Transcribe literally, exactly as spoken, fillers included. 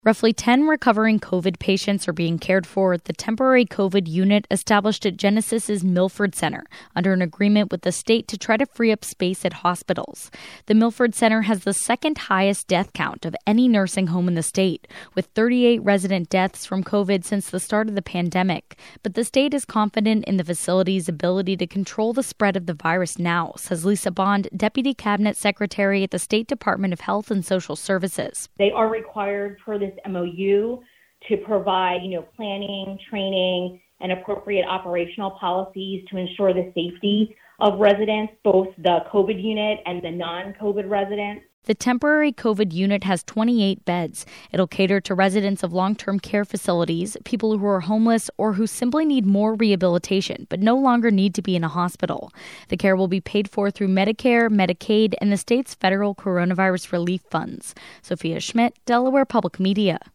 Roughly ten recovering COVID patients are being cared for at the temporary COVID unit established at Genesis's Milford Center under an agreement with the state to try to free up space at hospitals. The Milford Center has the second highest death count of any nursing home in the state, with thirty-eight resident deaths from COVID since the start of the pandemic. But the state is confident in the facility's ability to control the spread of the virus now, says Lisa Bond, Deputy Cabinet Secretary at the State Department of Health and Social Services. They are required per this M O U to provide, you know, planning, training, and appropriate operational policies to ensure the safety of residents, both the COVID unit and the non-COVID residents. The temporary COVID unit has twenty-eight beds. It'll cater to residents of long-term care facilities, people who are homeless, or who simply need more rehabilitation but no longer need to be in a hospital. The care will be paid for through Medicare, Medicaid, and the state's federal coronavirus relief funds. Sophia Schmidt, Delaware Public Media.